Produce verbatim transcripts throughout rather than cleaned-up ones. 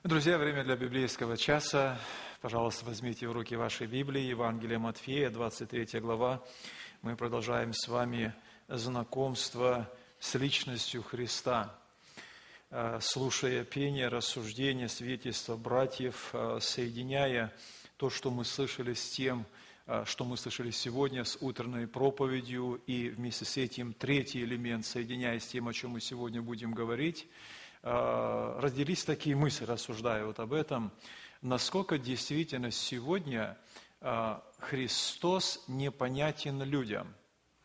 Друзья, время для библейского часа. Пожалуйста, возьмите в руки ваши Библии. Евангелие Матфея, двадцать третья глава. Мы продолжаем с вами знакомство с личностью Христа, слушая пение, рассуждения, свидетельства братьев, соединяя то, что мы слышали, с тем, что мы слышали сегодня, с утренней проповедью, и вместе с этим третий элемент, соединяясь с тем, о чем мы сегодня будем говорить, разделись такие мысли, рассуждая вот об этом, насколько действительно сегодня Христос непонятен людям.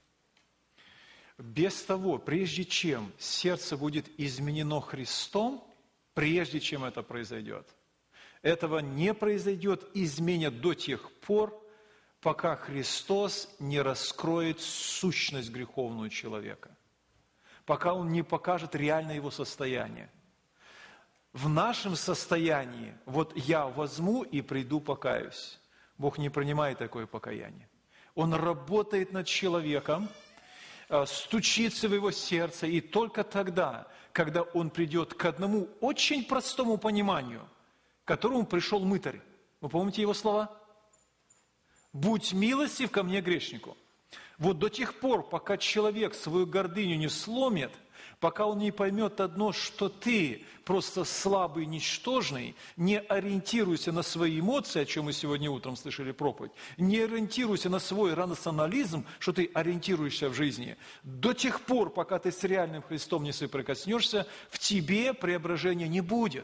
Без того, прежде чем сердце будет изменено Христом, прежде чем это произойдет, этого не произойдет, изменят до тех пор, пока Христос не раскроет сущность греховную человека, пока Он не покажет реальное его состояние. В нашем состоянии, вот я возьму и приду покаюсь. Бог не принимает такое покаяние. Он работает над человеком, стучится в его сердце, и только тогда, когда он придет к одному очень простому пониманию, к которому пришел мытарь. Вы помните его слова? «Будь милостив ко мне, грешнику». Вот до тех пор, пока человек свою гордыню не сломит, пока он не поймет одно, что ты просто слабый, ничтожный, не ориентируйся на свои эмоции, о чем мы сегодня утром слышали проповедь, не ориентируйся на свой рационализм, что ты ориентируешься в жизни, до тех пор, пока ты с реальным Христом не соприкоснешься, в тебе преображения не будет.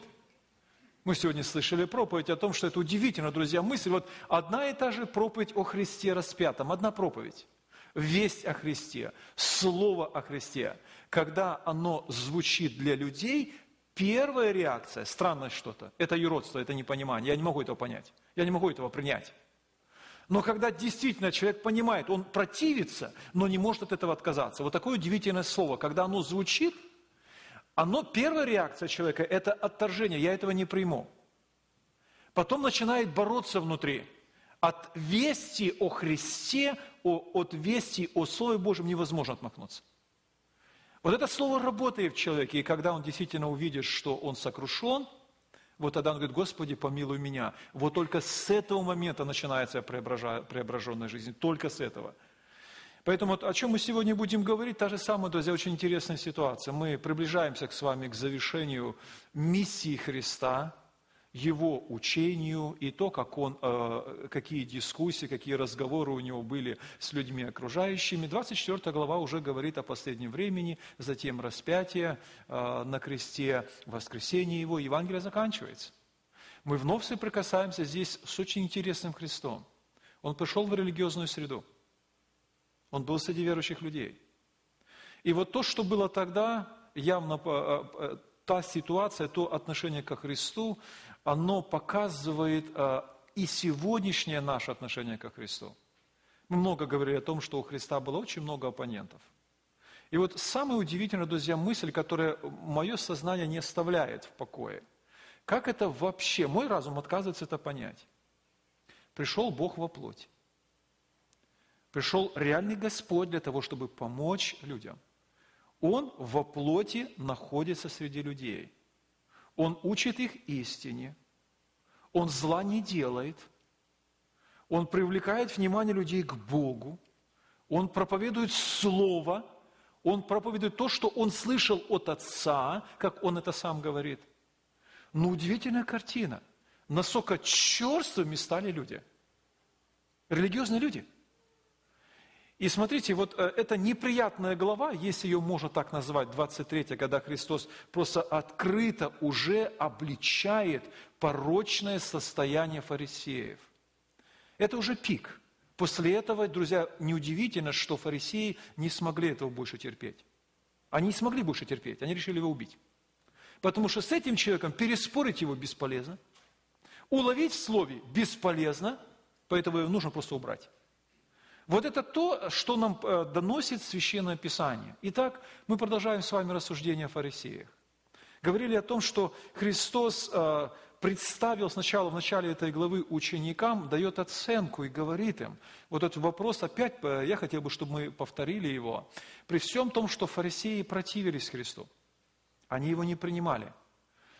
Мы сегодня слышали проповедь о том, что это удивительно, друзья, мысль. Вот одна и та же проповедь о Христе распятом, одна проповедь. Весть о Христе, слово о Христе. Когда оно звучит для людей, первая реакция, странность что-то, это юродство, это непонимание. Я не могу этого понять, я не могу этого принять. Но когда действительно человек понимает, он противится, но не может от этого отказаться. Вот такое удивительное слово, когда оно звучит, оно, первая реакция человека – это отторжение, я этого не приму. Потом начинает бороться внутри. От вести о Христе, о, от вести о Слове Божьем невозможно отмахнуться. Вот это слово работает в человеке, и когда он действительно увидит, что он сокрушен, вот тогда он говорит: «Господи, помилуй меня». Вот только с этого момента начинается преображенная жизнь, только с этого. Поэтому вот о чем мы сегодня будем говорить, та же самая, друзья, очень интересная ситуация. Мы приближаемся с вами к завершению миссии Христа, Его учению и то, как он, какие дискуссии, какие разговоры у него были с людьми окружающими. двадцать четвёртая глава уже говорит о последнем времени, затем распятие на кресте, воскресение его, Евангелие заканчивается. Мы вновь соприкасаемся здесь с очень интересным Христом. Он пришел в религиозную среду. Он был среди верующих людей. И вот то, что было тогда, явно та ситуация, то отношение ко Христу, оно показывает и сегодняшнее наше отношение ко Христу. Мы много говорили о том, что у Христа было очень много оппонентов. И вот самая удивительная, друзья, мысль, которая мое сознание не оставляет в покое. Как это вообще, мой разум отказывается это понять. Пришел Бог во плоти. Пришел реальный Господь для того, чтобы помочь людям. Он во плоти находится среди людей. Он учит их истине. Он зла не делает. Он привлекает внимание людей к Богу. Он проповедует Слово. Он проповедует то, что он слышал от Отца, как он это сам говорит. Но удивительная картина. Насколько черствыми стали люди. Религиозные люди. И смотрите, вот эта неприятная глава, если ее можно так назвать, двадцать третья, когда Христос просто открыто уже обличает порочное состояние фарисеев. Это уже пик. После этого, друзья, неудивительно, что фарисеи не смогли этого больше терпеть. Они не смогли больше терпеть, они решили его убить. Потому что с этим человеком переспорить его бесполезно, уловить в слове бесполезно, поэтому его нужно просто убрать. Вот это то, что нам доносит Священное Писание. Итак, мы продолжаем с вами рассуждение о фарисеях. Говорили о том, что Христос представил сначала в начале этой главы ученикам, дает оценку и говорит им. Вот этот вопрос опять, я хотел бы, чтобы мы повторили его. При всем том, что фарисеи противились Христу, они его не принимали.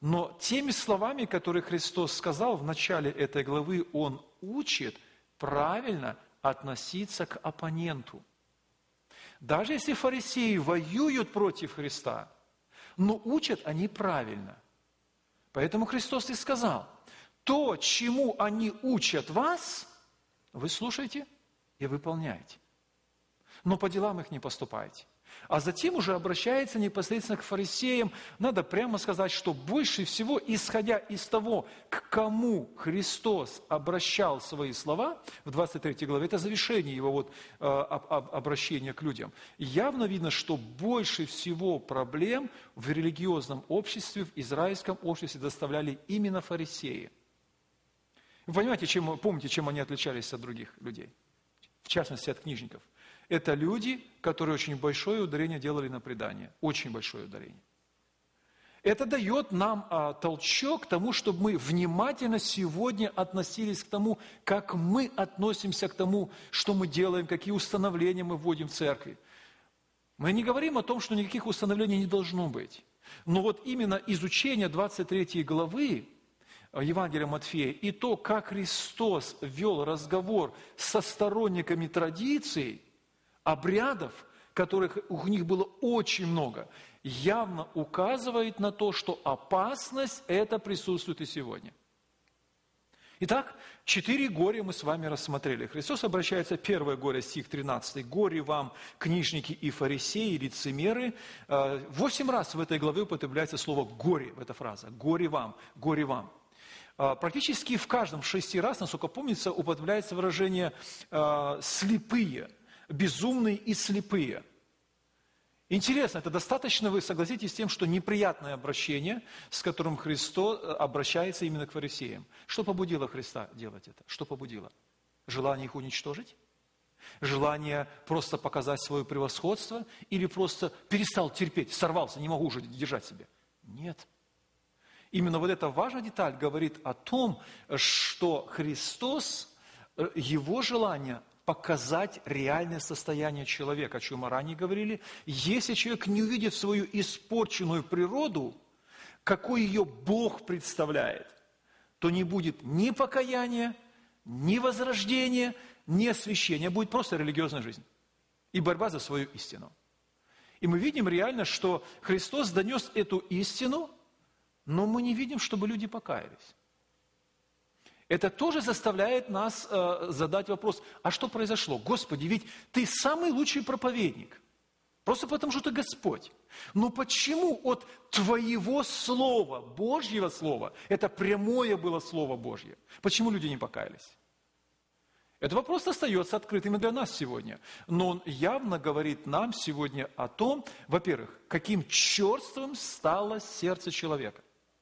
Но теми словами, которые Христос сказал в начале этой главы, Он учит правильно относиться к оппоненту. Даже если фарисеи воюют против Христа, но учат они правильно. Поэтому Христос и сказал, то, чему они учат вас, вы слушаете и выполняете. Но по делам их не поступайте. А затем уже обращается непосредственно к фарисеям. Надо прямо сказать, что больше всего, исходя из того, к кому Христос обращал свои слова, в двадцать третьей главе, это завершение его вот, э, обращения к людям, явно видно, что больше всего проблем в религиозном обществе, в израильском обществе доставляли именно фарисеи. Вы понимаете, чем, помните, чем они отличались от других людей? В частности, от книжников. Это люди, которые очень большое ударение делали на предание. Очень большое ударение. Это дает нам а, толчок к тому, чтобы мы внимательно сегодня относились к тому, как мы относимся к тому, что мы делаем, какие установления мы вводим в церкви. Мы не говорим о том, что никаких установлений не должно быть. Но вот именно изучение двадцать третьей главы Евангелия Матфея и то, как Христос вел разговор со сторонниками традиций, обрядов, которых у них было очень много, явно указывает на то, что опасность эта присутствует и сегодня. Итак, четыре горя мы с вами рассмотрели. Христос обращается, первое горе, стих тринадцатый. «Горе вам, книжники и фарисеи, лицемеры». Восемь раз в этой главе употребляется слово «горе», эта фраза. «Горе вам, горе вам». Практически в каждом шести раз, насколько помнится, употребляется выражение «слепые», «безумные и слепые». Интересно, это достаточно, вы согласитесь с тем, что неприятное обращение, с которым Христос обращается именно к фарисеям. Что побудило Христа делать это? Что побудило? Желание их уничтожить? Желание просто показать свое превосходство? Или просто перестал терпеть, сорвался, не могу уже держать себя? Нет. Именно вот эта важная деталь говорит о том, что Христос, Его желание показать реальное состояние человека, о чем мы ранее говорили. Если человек не увидит свою испорченную природу, какой ее Бог представляет, то не будет ни покаяния, ни возрождения, ни освящения. Будет просто религиозная жизнь и борьба за свою истину. И мы видим реально, что Христос донес эту истину, но мы не видим, чтобы люди покаялись. Это тоже заставляет нас э, задать вопрос, а что произошло? Господи, ведь Ты самый лучший проповедник. Просто потому, что Ты Господь. Но почему от Твоего Слова, Божьего Слова, это прямое было Слово Божье, почему люди не покаялись? Этот вопрос остается открытым и для нас сегодня. Но он явно говорит нам сегодня о том, во-первых, каким черствым стало сердце человека.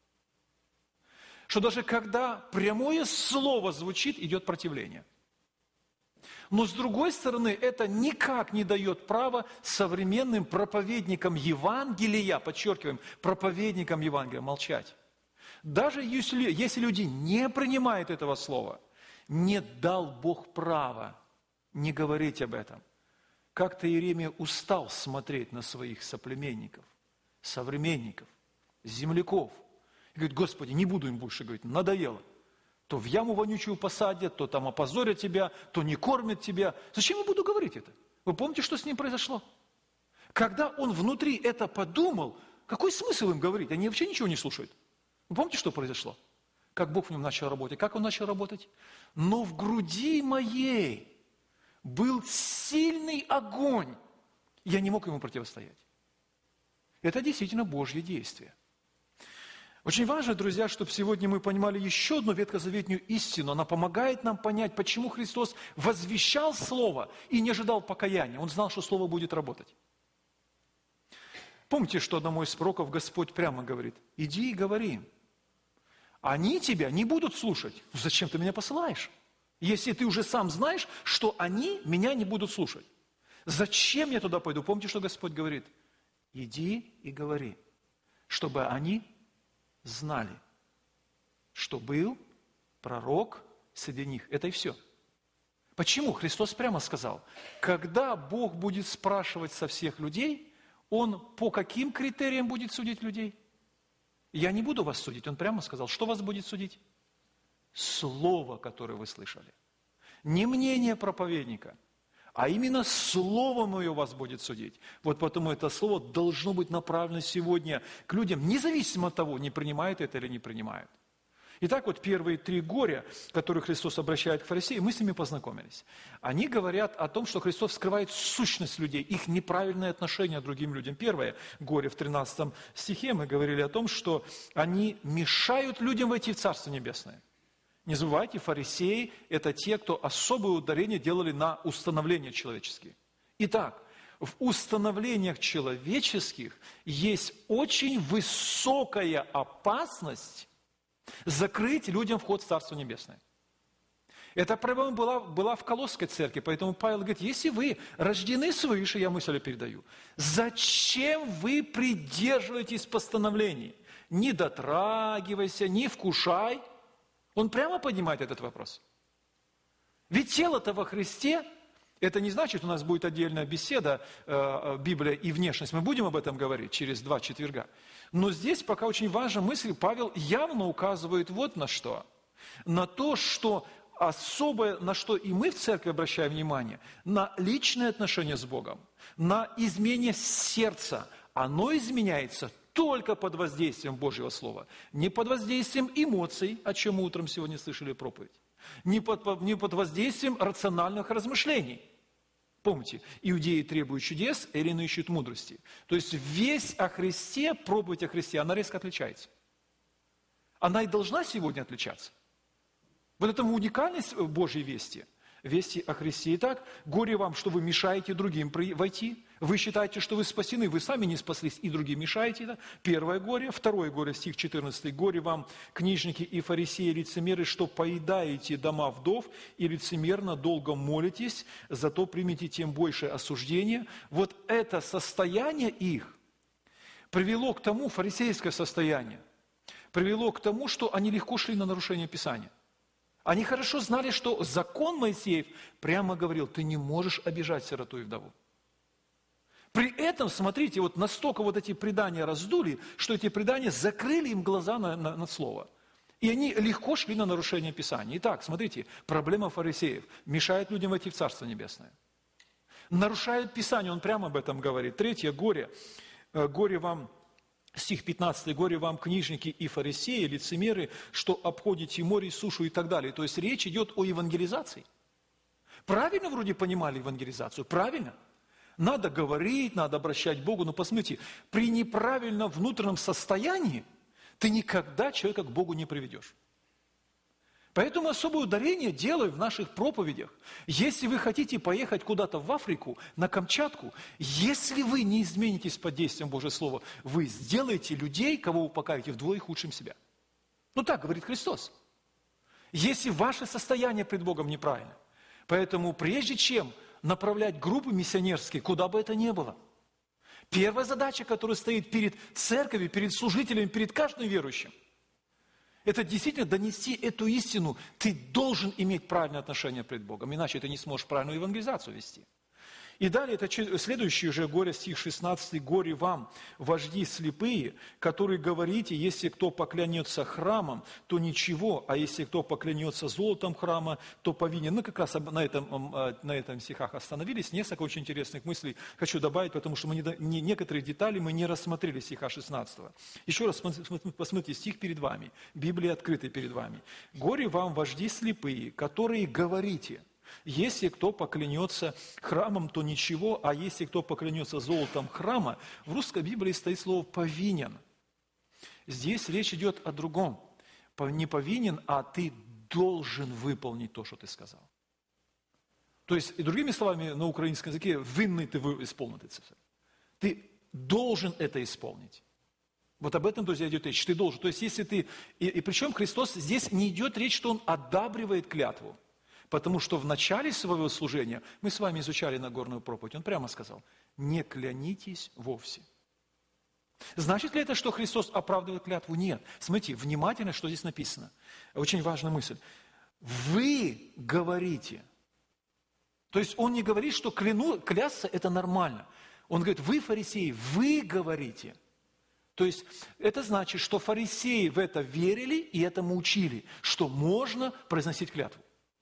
Что даже когда прямое слово звучит, идет противление. Но с другой стороны, это никак не дает права современным проповедникам Евангелия, подчеркиваем, проповедникам Евангелия молчать. Даже если, если люди не принимают этого слова, не дал Бог права не говорить об этом. Как-то Иеремия устал смотреть на своих соплеменников, современников, земляков. И говорит, Господи, не буду им больше говорить, надоело. То в яму вонючую посадят, то там опозорят тебя, то не кормят тебя. Зачем я буду говорить это? Вы помните, что с ним произошло? Когда он внутри это подумал, какой смысл им говорить? Они вообще ничего не слушают. Вы помните, что произошло? Как Бог в нем начал работать? Как он начал работать? Но в груди моей был сильный огонь. Я не мог ему противостоять. Это действительно Божье действие. Очень важно, друзья, чтобы сегодня мы понимали еще одну ветхозаветную истину. Она помогает нам понять, почему Христос возвещал Слово и не ожидал покаяния. Он знал, что Слово будет работать. Помните, что одному из пророков Господь прямо говорит, иди и говори им. Они тебя не будут слушать. Зачем ты меня посылаешь? Если ты уже сам знаешь, что они меня не будут слушать. Зачем я туда пойду? Помните, что Господь говорит? Иди и говори, чтобы они знали, что был пророк среди них. Это и все. Почему? Христос прямо сказал, когда Бог будет спрашивать со всех людей, Он по каким критериям будет судить людей? Я не буду вас судить. Он прямо сказал, что вас будет судить? Слово, которое вы слышали. Не мнение проповедника, а именно Слово Мое вас будет судить. Вот потому это Слово должно быть направлено сегодня к людям, независимо от того, не принимают это или не принимают. Итак, вот первые три горя, которые Христос обращает к фарисеям, мы с ними познакомились. Они говорят о том, что Христос скрывает сущность людей, их неправильное отношение к другим людям. Первое горе в тринадцатом стихе мы говорили о том, что они мешают людям войти в Царство Небесное. Не забывайте, фарисеи – это те, кто особое ударение делали на установления человеческие. Итак, в установлениях человеческих есть очень высокая опасность закрыть людям вход в Царство Небесное. Эта проблема была, была в Колосской церкви, поэтому Павел говорит, если вы рождены свыше, я мысль передаю, зачем вы придерживаетесь постановлений? Не дотрагивайся, не вкушай. Он прямо поднимает этот вопрос. Ведь тело-то во Христе, это не значит, у нас будет отдельная беседа, э, Библия и внешность. Мы будем об этом говорить через два четверга. Но здесь пока очень важна мысль, Павел явно указывает вот на что. На то, что особое, на что и мы в церкви обращаем внимание, на личные отношения с Богом, на изменение сердца. Оно изменяется только под воздействием Божьего Слова. Не под воздействием эмоций, о чем мы утром сегодня слышали проповедь. Не под, не под воздействием рациональных размышлений. Помните, иудеи требуют чудес, эллины ищут мудрости. То есть весть о Христе, проповедь о Христе, она резко отличается. Она и должна сегодня отличаться. Вот это уникальность Божьей вести. Вести о Христе. Итак, горе вам, что вы мешаете другим войти. Вы считаете, что вы спасены, вы сами не спаслись, и другим мешаете. Да? Первое горе. Второе горе, стих четырнадцатый. Горе вам, книжники и фарисеи, лицемеры, что поедаете дома вдов и лицемерно долго молитесь, зато примите тем большее осуждение. Вот это состояние их привело к тому, фарисейское состояние, привело к тому, что они легко шли на нарушение Писания. Они хорошо знали, что закон Моисеев прямо говорил, ты не можешь обижать сироту и вдову. При этом, смотрите, вот настолько вот эти предания раздули, что эти предания закрыли им глаза на, на, на слово. И они легко шли на нарушение Писания. Итак, смотрите, проблема фарисеев мешает людям войти в Царство Небесное. Нарушает Писание, он прямо об этом говорит. Третье, горе. Горе вам... Стих пятнадцатый. «Горе вам, книжники и фарисеи, лицемеры, что обходите море, сушу» и так далее. То есть речь идет о евангелизации. Правильно вроде понимали евангелизацию? Правильно. Надо говорить, надо обращать к Богу. Но посмотрите, при неправильном внутреннем состоянии ты никогда человека к Богу не приведешь. Поэтому особое ударение делаю в наших проповедях. Если вы хотите поехать куда-то в Африку, на Камчатку, если вы не изменитесь под действием Божьего Слова, вы сделаете людей, кого вы покаете, вдвое худшим себя. Ну так говорит Христос. Если ваше состояние пред Богом неправильно. Поэтому прежде чем направлять группы миссионерские, куда бы это ни было, первая задача, которая стоит перед церковью, перед служителями, перед каждым верующим, это действительно донести эту истину. Ты должен иметь правильное отношение пред Богом, иначе ты не сможешь правильную евангелизацию вести. И далее, это следующее же горе, стих шестнадцатый. «Горе вам, вожди слепые, которые говорите, если кто поклянется храмом, то ничего, а если кто поклянется золотом храма, то повинен». Мы как раз на этом, на этом стихах остановились. Несколько очень интересных мыслей хочу добавить, потому что мы не, не, некоторые детали мы не рассмотрели стиха шестнадцатого. Еще раз посмотрите, стих перед вами, Библия открыта перед вами. «Горе вам, вожди слепые, которые говорите». Если кто поклянется храмом, то ничего, а если кто поклянется золотом храма, в русской Библии стоит слово «повинен». Здесь речь идет о другом. Не повинен, а ты должен выполнить то, что ты сказал. То есть, и другими словами, на украинском языке, «винный ты исполнить это». Ты должен это исполнить. Вот об этом, друзья, идет речь. Ты должен. То есть, если ты... И, и причем Христос, здесь не идет речь, что Он одабривает клятву. Потому что в начале своего служения, мы с вами изучали Нагорную проповедь, он прямо сказал, не клянитесь вовсе. Значит ли это, что Христос оправдывает клятву? Нет. Смотрите, внимательно, что здесь написано. Очень важная мысль. Вы говорите. То есть он не говорит, что кляну, клясться это нормально. Он говорит, вы, фарисеи, вы говорите. То есть это значит, что фарисеи в это верили и этому учили, что можно произносить клятву.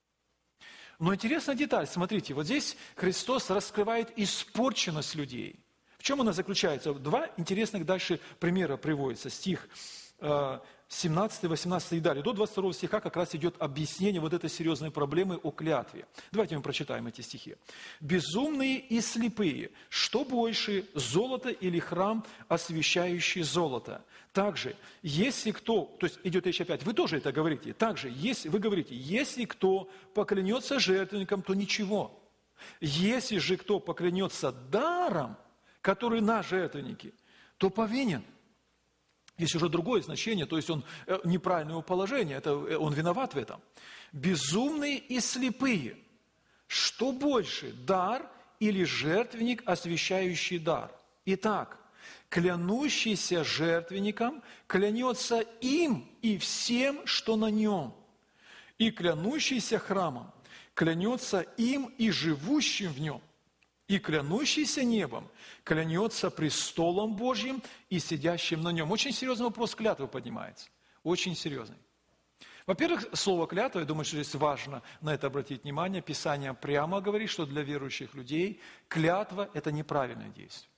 Но интересная деталь, смотрите, вот здесь Христос раскрывает испорченность людей. В чем она заключается? Два интересных дальше примера приводятся. Стих семнадцатый, восемнадцатый и далее. До двадцать второго стиха как раз идет объяснение вот этой серьезной проблемы о клятве. Давайте мы прочитаем эти стихи. «Безумные и слепые, что больше, золото или храм, освящающий золото? Также, если кто...» То есть идет речь опять, вы тоже это говорите. Также, если, вы говорите, если кто поклянется жертвенником, то ничего. Если же кто поклянется даром, который на жертвеннике, то повинен. Есть уже другое значение, то есть он неправильное его положение, это, он виноват в этом. Безумные и слепые. Что больше, дар или жертвенник, освящающий дар? Итак, клянущийся жертвенником клянется им и всем, что на нем. И клянущийся храмом клянется им и живущим в нем. И клянущийся небом клянется престолом Божьим и сидящим на нем. Очень серьезный вопрос клятвы поднимается. Очень серьезный. Во-первых, слово клятва, я думаю, что здесь важно на это обратить внимание. Писание прямо говорит, что для верующих людей клятва – это неправильное действие.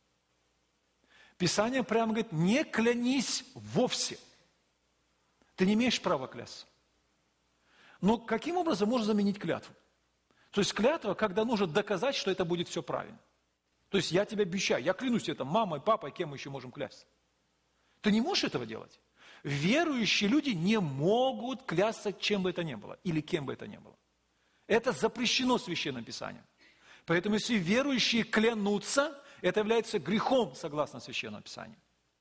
Писание прямо говорит, не клянись вовсе. Ты не имеешь права клясться. Но каким образом можно заменить клятву? То есть клятва, когда нужно доказать, что это будет все правильно. То есть я тебе обещаю, я клянусь это мамой, папой, кем мы еще можем клясться. Ты не можешь этого делать. Верующие люди не могут клясться, чем бы это ни было, или кем бы это ни было. Это запрещено Священным Писанием. Поэтому если верующие клянутся, это является грехом, согласно Священному Писанию.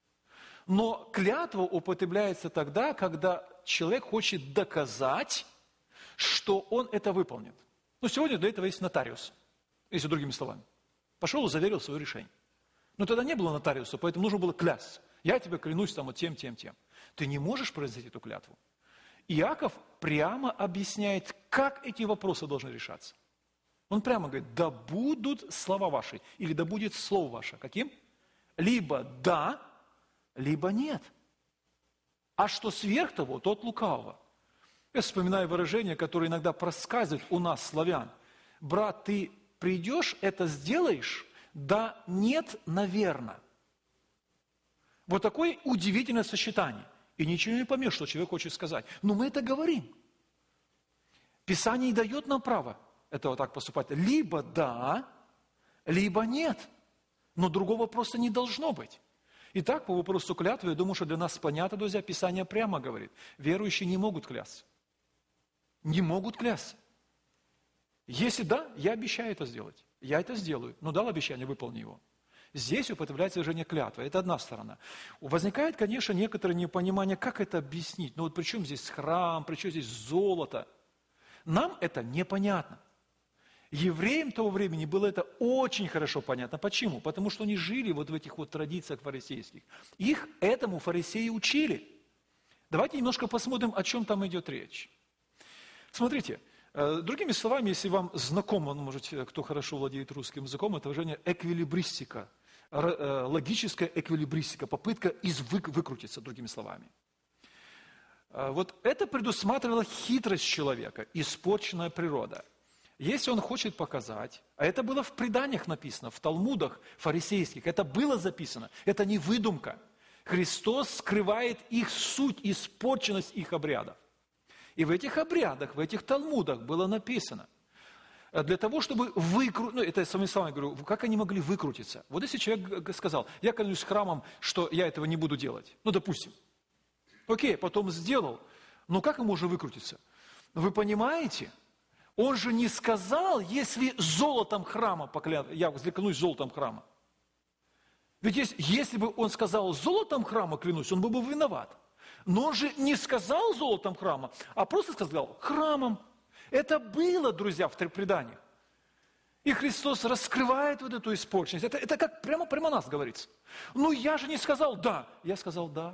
Но клятва употребляется тогда, когда человек хочет доказать, что он это выполнит. Но сегодня для этого есть нотариус, если другими словами. Пошел и заверил свое решение. Но тогда не было нотариуса, поэтому нужно было клясться. Я тебе клянусь там вот тем, тем, тем. Ты не можешь произнести эту клятву. Иаков прямо объясняет, как эти вопросы должны решаться. Он прямо говорит, да будут слова ваши, или да будет слово ваше. Каким? Либо да, либо нет. А что сверх того, то от лукавого. Я вспоминаю выражение, которое иногда проскальзывает у нас, славян. Брат, ты придешь, это сделаешь? Да, нет, наверное. Вот такое удивительное сочетание. И ничего не поймешь, что человек хочет сказать. Но мы это говорим. Писание дает нам право этого так поступать. Либо да, либо нет. Но другого просто не должно быть. Итак, по вопросу клятвы, я думаю, что для нас понятно, друзья, Писание прямо говорит. Верующие не могут клясться. Не могут клясться. Если да, я обещаю это сделать. Я это сделаю. Но дал обещание, выполни его. Здесь употребляется выражение клятва. Это одна сторона. Возникает, конечно, некоторое непонимание, как это объяснить. Ну вот при чем здесь храм, при чем здесь золото? Нам это непонятно. Евреям того времени было это очень хорошо понятно. Почему? Потому что они жили вот в этих вот традициях фарисейских. Их этому фарисеи учили. Давайте немножко посмотрим, о чем там идет речь. Смотрите, другими словами, если вам знакомо, ну, может, кто хорошо владеет русским языком, это выражение эквилибристика, логическая эквилибристика, попытка из выкрутиться, другими словами. Вот это предусматривало хитрость человека, испорченная природа. Если он хочет показать, а это было в преданиях написано, в талмудах фарисейских, это было записано, это не выдумка. Христос скрывает их суть, испорченность их обрядов. И в этих обрядах, в этих талмудах было написано, для того, чтобы выкрутиться, ну, это я своими словами говорю, как они могли выкрутиться? Вот если человек сказал, я клянусь храмом, что я этого не буду делать, ну, допустим, окей, потом сделал, но как ему можно выкрутиться? Вы понимаете, он же не сказал, если золотом храма поклянусь, я клянусь золотом храма. Ведь если, если бы он сказал золотом храма клянусь, он был бы виноват. Но он же не сказал золотом храма, а просто сказал храмом. Это было, друзья, в преданиях. И Христос раскрывает вот эту испорченность. Это, это как прямо прямо нас говорится. Ну я же не сказал да. Я сказал да.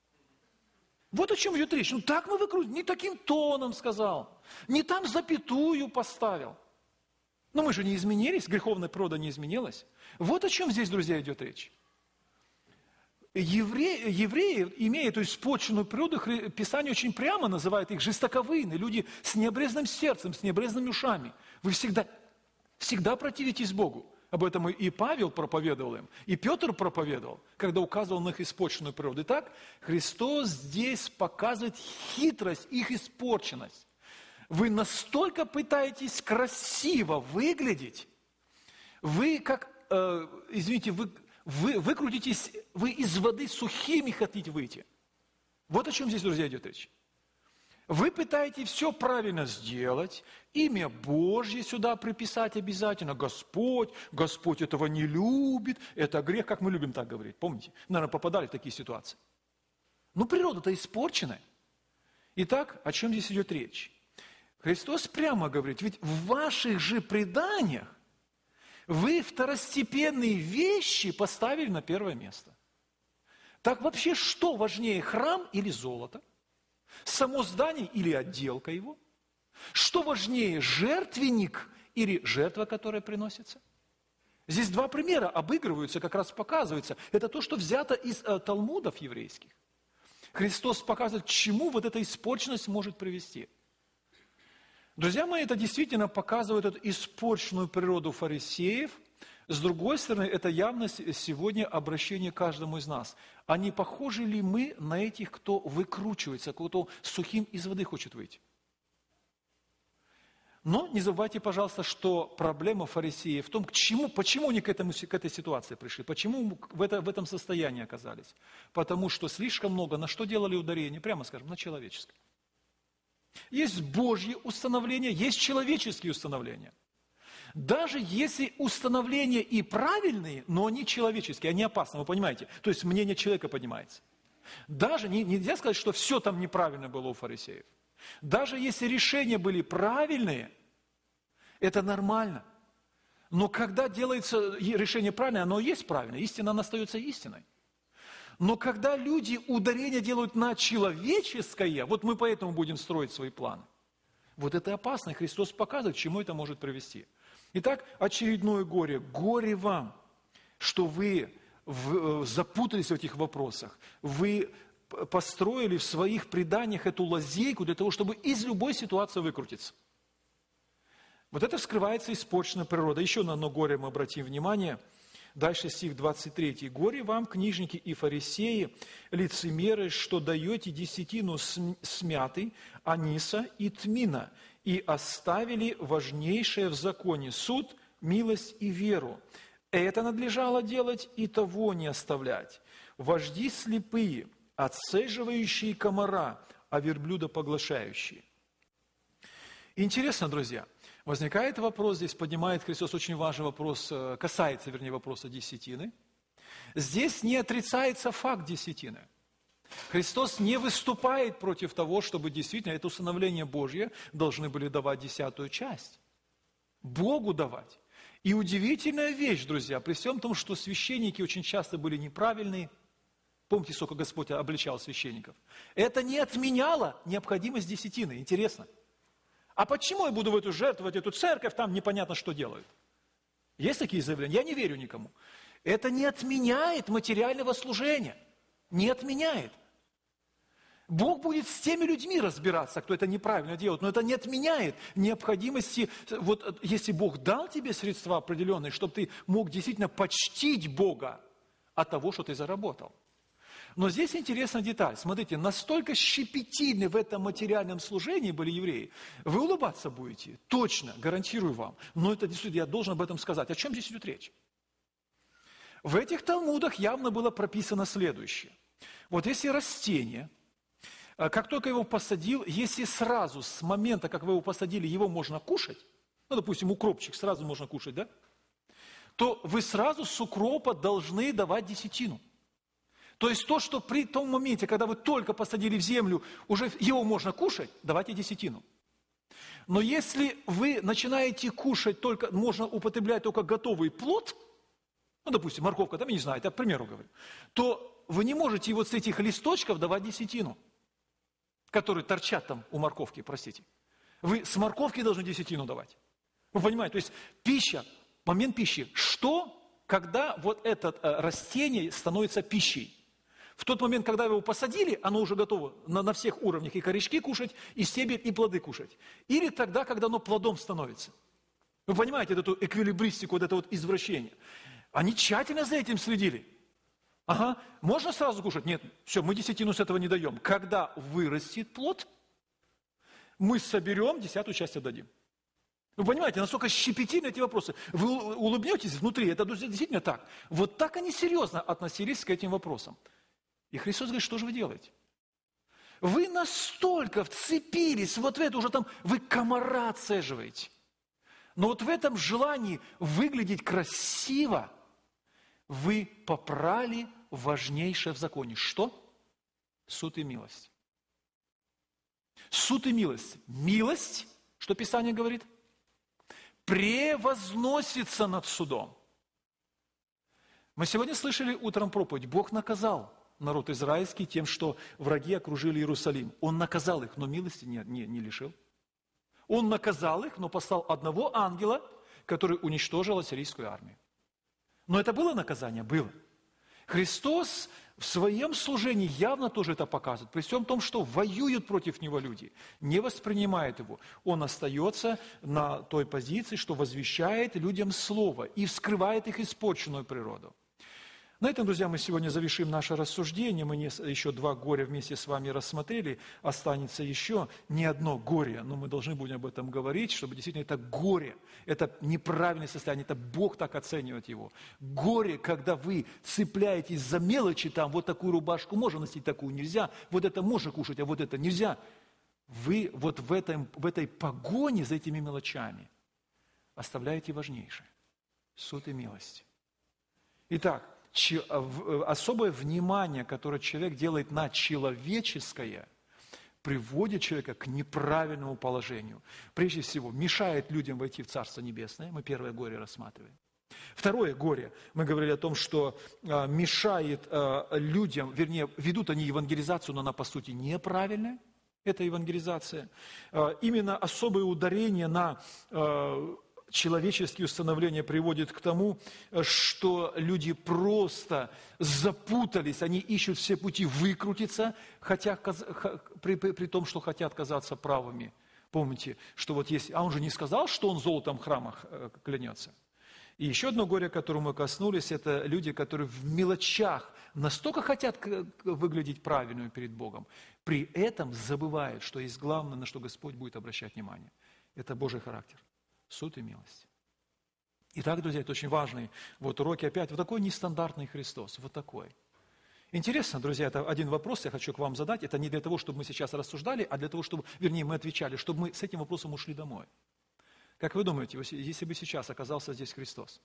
Вот о чем идет речь. Ну так мы выкрутим. Не таким тоном сказал. Не там запятую поставил. Но мы же не изменились. Греховная природа не изменилась. Вот о чем здесь, друзья, идет речь. Евреи, евреи, имея эту испорченную природу, Писание очень прямо называет их жестоковыйны, люди с необрезанным сердцем, с необрезанными ушами. Вы всегда, всегда противитесь Богу. Об этом и Павел проповедовал им, и Петр проповедовал, когда указывал на их испорченную природу. Итак, Христос здесь показывает хитрость, их испорченность. Вы настолько пытаетесь красиво выглядеть, вы как, э, извините, вы, вы выкрутитесь, вы из воды сухими хотите выйти. Вот о чем здесь, друзья, идет речь. Вы пытаетесь все правильно сделать, имя Божье сюда приписать обязательно, Господь, Господь этого не любит, это грех, как мы любим так говорить, помните? Наверное, попадали в такие ситуации. Ну, природа-то испорченная. Итак, о чем здесь идет речь? Христос прямо говорит, ведь в ваших же преданиях вы второстепенные вещи поставили на первое место. Так вообще что важнее, храм или золото? Само здание или отделка его? Что важнее, жертвенник или жертва, которая приносится? Здесь два примера обыгрываются, как раз показываются. Это то, что взято из э, талмудов еврейских. Христос показывает, к чему вот эта испорченность может привести. Друзья мои, это действительно показывает эту испорченную природу фарисеев. С другой стороны, это явно сегодня обращение к каждому из нас. А не похожи ли мы на этих, кто выкручивается, кто сухим из воды хочет выйти? Но не забывайте, пожалуйста, что проблема фарисеев в том, к чему, почему они к, этому, к этой ситуации пришли, почему в, это, в этом состоянии оказались. Потому что слишком много, на что делали ударение, прямо скажем, на человеческое. Есть Божьи установления, есть человеческие установления. Даже если установления и правильные, но они человеческие, они опасны, вы понимаете? То есть мнение человека поднимается. Даже не, нельзя сказать, что все там неправильно было у фарисеев. Даже если решения были правильные, это нормально. Но когда делается решение правильное, оно есть правильное, истина, она остается истиной. Но когда люди ударение делают на человеческое, вот мы поэтому будем строить свои планы. Вот это опасно, и Христос показывает, к чему это может привести. Итак, очередное горе. Горе вам, что вы в, запутались в этих вопросах. Вы построили в своих преданиях эту лазейку для того, чтобы из любой ситуации выкрутиться. Вот это вскрывается испорченная природа. Еще на одно горе мы обратим внимание. Дальше стих двадцать три. «Горе вам, книжники и фарисеи, лицемеры, что даете десятину смяты, аниса и тмина, и оставили важнейшее в законе – суд, милость и веру. Это надлежало делать, и того не оставлять. Вожди слепые, отцеживающие комара, а верблюда поглощающие». Интересно, друзья. Возникает вопрос, здесь поднимает Христос очень важный вопрос, касается, вернее, вопроса десятины. Здесь не отрицается факт десятины. Христос не выступает против того, чтобы действительно это установление Божье должны были давать десятую часть. Богу давать. И удивительная вещь, друзья, при всем том, что священники очень часто были неправильные, помните, сколько Господь обличал священников, это не отменяло необходимость десятины. Интересно. А почему я буду в эту жертвовать, эту церковь, там непонятно, что делают? Есть такие заявления? Я не верю никому. Это не отменяет материального служения. Не отменяет. Бог будет с теми людьми разбираться, кто это неправильно делает, но это не отменяет необходимости, вот если Бог дал тебе средства определенные, чтобы ты мог действительно почтить Бога от того, что ты заработал. Но здесь интересная деталь. Смотрите, настолько щепетильны в этом материальном служении были евреи. Вы улыбаться будете, точно, гарантирую вам. Но это действительно, я должен об этом сказать. О чем здесь идет речь? В этих талмудах явно было прописано следующее. Вот если растение, как только его посадил, если сразу с момента, как вы его посадили, его можно кушать, ну, допустим, укропчик сразу можно кушать, да? То вы сразу с укропа должны давать десятину. То есть то, что при том моменте, когда вы только посадили в землю, уже его можно кушать, давайте десятину. Но если вы начинаете кушать только, можно употреблять только готовый плод, ну, допустим, морковка, там, я не знаю, это к примеру говорю, то вы не можете вот с этих листочков давать десятину, которые торчат там у морковки, простите. Вы с морковки должны десятину давать. Вы понимаете, то есть пища, момент пищи. Что, когда вот это растение становится пищей? В тот момент, когда его посадили, оно уже готово на, на всех уровнях и корешки кушать, и стебель, и плоды кушать. Или тогда, когда оно плодом становится. Вы понимаете, эту эквилибристику, вот это вот извращение. Они тщательно за этим следили. Ага, можно сразу кушать? Нет, все, мы десятину с этого не даем. Когда вырастет плод, мы соберем, десятую часть отдадим. Вы понимаете, насколько щепетильны эти вопросы. Вы улыбнетесь внутри, это действительно так. Вот так они серьезно относились к этим вопросам. И Христос говорит, что же вы делаете? Вы настолько вцепились вот в это, уже там, вы комара отцеживаете. Но вот в этом желании выглядеть красиво, вы попрали важнейшее в законе. Что? Суд и милость. Суд и милость. Милость, что Писание говорит, превозносится над судом. Мы сегодня слышали утром проповедь. Бог наказал народ израильский тем, что враги окружили Иерусалим. Он наказал их, но милости не, не, не лишил. Он наказал их, но послал одного ангела, который уничтожил ассирийскую армию. Но это было наказание? Было. Христос в своем служении явно тоже это показывает. При всем том, что воюют против Него люди, не воспринимает Его. Он остается на той позиции, что возвещает людям Слово и вскрывает их испорченную природу. На этом, друзья, мы сегодня завершим наше рассуждение. Мы не, еще два горя вместе с вами рассмотрели. Останется еще не одно горе, но мы должны будем об этом говорить, чтобы действительно это горе, это неправильное состояние, это Бог так оценивает его. Горе, когда вы цепляетесь за мелочи, там вот такую рубашку можно носить, такую нельзя, вот это можно кушать, а вот это нельзя. Вы вот в, этом, в этой погоне за этими мелочами оставляете важнейшее – суд и милость. Итак, особое внимание, которое человек делает на человеческое, приводит человека к неправильному положению. Прежде всего, мешает людям войти в Царство Небесное. Мы первое горе рассматриваем. Второе горе. Мы говорили о том, что а, мешает а, людям, вернее, ведут они евангелизацию, но она по сути неправильная. Это евангелизация. А, именно особое ударение на а, человеческие установления приводит к тому, что люди просто запутались, они ищут все пути выкрутиться, хотя, при, при, при том, что хотят казаться правыми. Помните, что вот есть, а он же не сказал, что он золотом в храмах клянется. И еще одно горе, которому мы коснулись, это люди, которые в мелочах настолько хотят выглядеть правильными перед Богом, при этом забывают, что есть главное, на что Господь будет обращать внимание. Это Божий характер. Суд и милость. Итак, друзья, это очень важный вот уроки опять. Вот такой нестандартный Христос, вот такой. Интересно, друзья, это один вопрос я хочу к вам задать. Это не для того, чтобы мы сейчас рассуждали, а для того, чтобы, вернее, мы отвечали, чтобы мы с этим вопросом ушли домой. Как вы думаете, если бы сейчас оказался здесь Христос,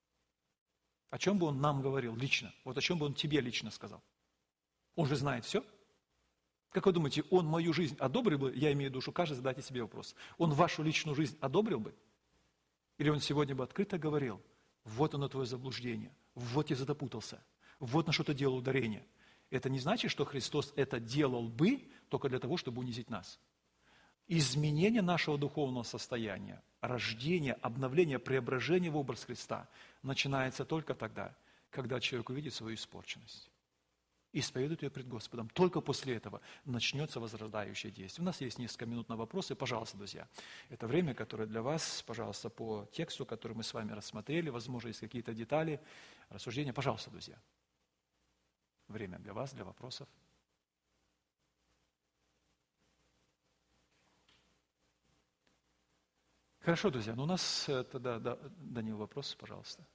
о чем бы Он нам говорил лично? Вот о чем бы Он тебе лично сказал? Он же знает все. Как вы думаете, Он мою жизнь одобрил бы? Я имею в виду, каждый задайте себе вопрос. Он вашу личную жизнь одобрил бы? Или Он сегодня бы открыто говорил, вот оно твое заблуждение, вот я запутался, вот на что ты делал ударение. Это не значит, что Христос это делал бы только для того, чтобы унизить нас. Изменение нашего духовного состояния, рождение, обновление, преображение в образ Христа начинается только тогда, когда человек увидит свою испорченность. И исповедует ее пред Господом. Только после этого начнется возрождающее действие. У нас есть несколько минут на вопросы. Пожалуйста, друзья. Это время, которое для вас, пожалуйста, по тексту, который мы с вами рассмотрели. Возможно, есть какие-то детали, рассуждения. Пожалуйста, друзья. Время для вас, для вопросов. Хорошо, друзья. Ну, у нас тогда, да, Данил, вопрос, пожалуйста.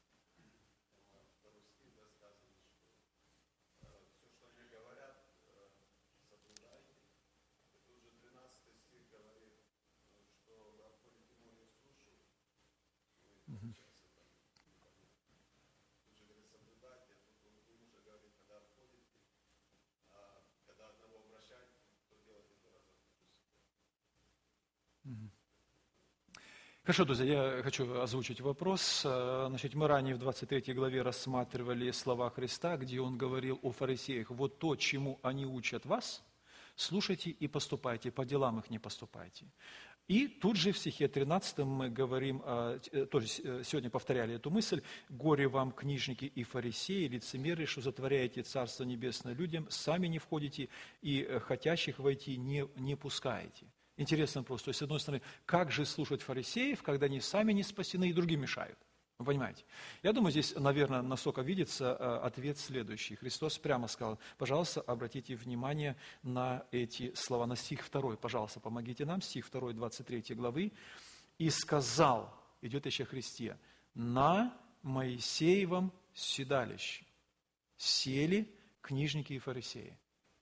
Хорошо, друзья, я хочу озвучить вопрос. Значит, мы ранее в двадцать третьей главе рассматривали слова Христа, где Он говорил о фарисеях. Вот то, чему они учат вас, слушайте и поступайте, по делам их не поступайте. И тут же в стихе тринадцатом мы говорим, тоже сегодня повторяли эту мысль: «Горе вам, книжники и фарисеи, лицемеры, что затворяете Царство Небесное людям, сами не входите и хотящих войти не, не пускаете». Интересный вопрос. То есть, с одной стороны, как же слушать фарисеев, когда они сами не спасены и другим мешают? Вы понимаете? Я думаю, здесь, наверное, насколько видится, ответ следующий. Христос прямо сказал: пожалуйста, обратите внимание на эти слова, на стих второй. Пожалуйста, помогите нам, стих второй, двадцать третьей главы. «И сказал», идет еще о Христе, «на Моисеевом седалище сели книжники и фарисеи».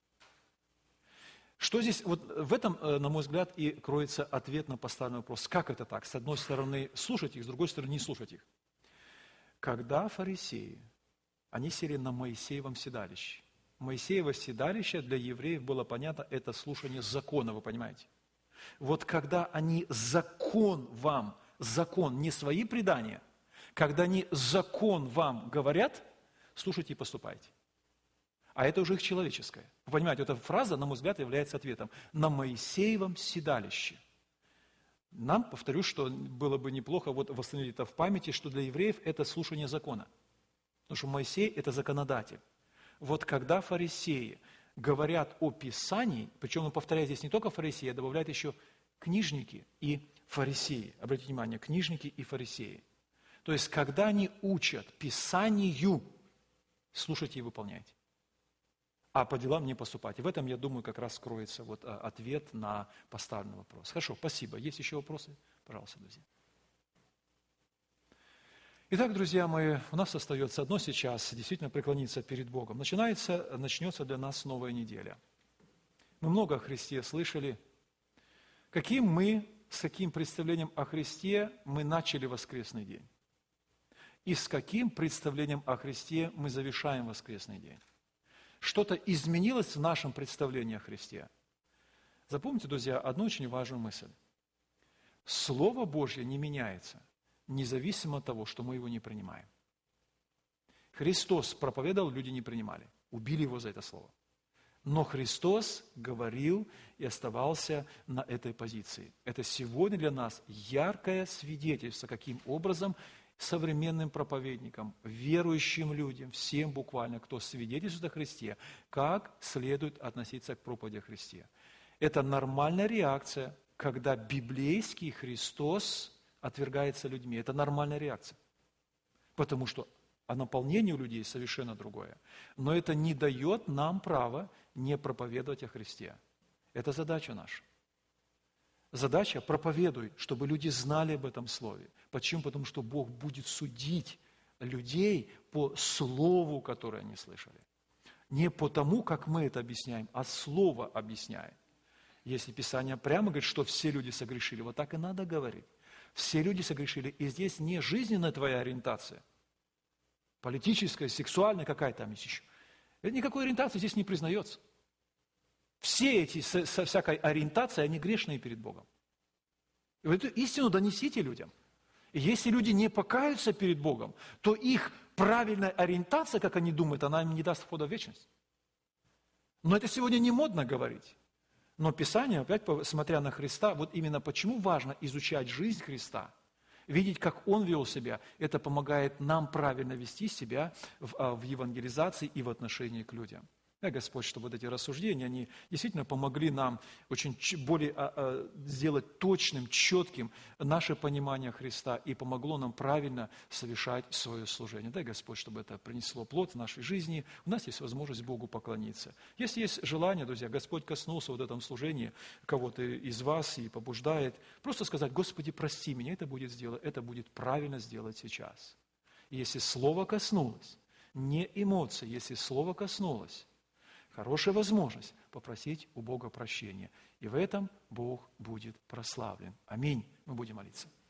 Что здесь, вот в этом, на мой взгляд, и кроется ответ на поставленный вопрос. Как это так? С одной стороны, слушать их, с другой стороны, не слушать их. Когда фарисеи, они сели на Моисеевом седалище. Моисеево седалище для евреев было понятно, это слушание закона, вы понимаете? Вот когда они закон вам, закон, не свои предания, когда они закон вам говорят, слушайте и поступайте. А это уже их человеческое. Вы понимаете, эта фраза, на мой взгляд, является ответом. На Моисеевом седалище. Нам, повторю, что было бы неплохо вот восстановить это в памяти, что для евреев это слушание закона. Потому что Моисей – это законодатель. Вот когда фарисеи говорят о Писании, причем он повторяет здесь не только фарисеи, а добавляет еще книжники и фарисеи. Обратите внимание, книжники и фарисеи. То есть, когда они учат Писанию, слушайте и выполняйте. А по делам не поступать. И в этом, я думаю, как раз скроется вот ответ на поставленный вопрос. Хорошо, спасибо. Есть еще вопросы? Пожалуйста, друзья. Итак, друзья мои, у нас остается одно сейчас, действительно преклониться перед Богом. Начинается, начнется для нас новая неделя. Мы много о Христе слышали. Каким мы, с каким представлением о Христе мы начали воскресный день? И с каким представлением о Христе мы завершаем воскресный день? Что-то изменилось в нашем представлении о Христе. Запомните, друзья, одну очень важную мысль. Слово Божье не меняется, независимо от того, что мы его не принимаем. Христос проповедовал, люди не принимали, убили его за это слово. Но Христос говорил и оставался на этой позиции. Это сегодня для нас яркое свидетельство, каким образом современным проповедникам, верующим людям, всем буквально, кто свидетельствует о Христе, как следует относиться к проповеди о Христе. Это нормальная реакция, когда библейский Христос отвергается людьми. Это нормальная реакция. Потому что а наполнение у людей совершенно другое. Но это не дает нам права не проповедовать о Христе. Это задача наша. Задача – проповедуй, чтобы люди знали об этом слове. Почему? Потому что Бог будет судить людей по слову, которое они слышали. Не по тому, как мы это объясняем, а слово объясняет. Если Писание прямо говорит, что все люди согрешили, вот так и надо говорить. Все люди согрешили, и здесь не жизненная твоя ориентация, политическая, сексуальная, какая там есть еще. Никакой ориентации здесь не признается. Все эти, со, со всякой ориентацией, они грешные перед Богом. И вот эту истину донесите людям. И если люди не покаются перед Богом, то их правильная ориентация, как они думают, она им не даст входа в вечность. Но это сегодня не модно говорить. Но Писание, опять смотря на Христа, вот именно почему важно изучать жизнь Христа, видеть, как Он вел себя, это помогает нам правильно вести себя в, в евангелизации и в отношении к людям. Да, Господь, чтобы вот эти рассуждения, они действительно помогли нам очень более а, а, сделать точным, четким наше понимание Христа и помогло нам правильно совершать свое служение. Дай, Господь, чтобы это принесло плод в нашей жизни. У нас есть возможность Богу поклониться. Если есть желание, друзья, Господь коснулся вот в этом служении кого-то из вас и побуждает, просто сказать: Господи, прости меня, это будет сделать, это будет правильно сделать сейчас. И если слово коснулось, не эмоции, если слово коснулось, хорошая возможность попросить у Бога прощения. И в этом Бог будет прославлен. Аминь. Мы будем молиться.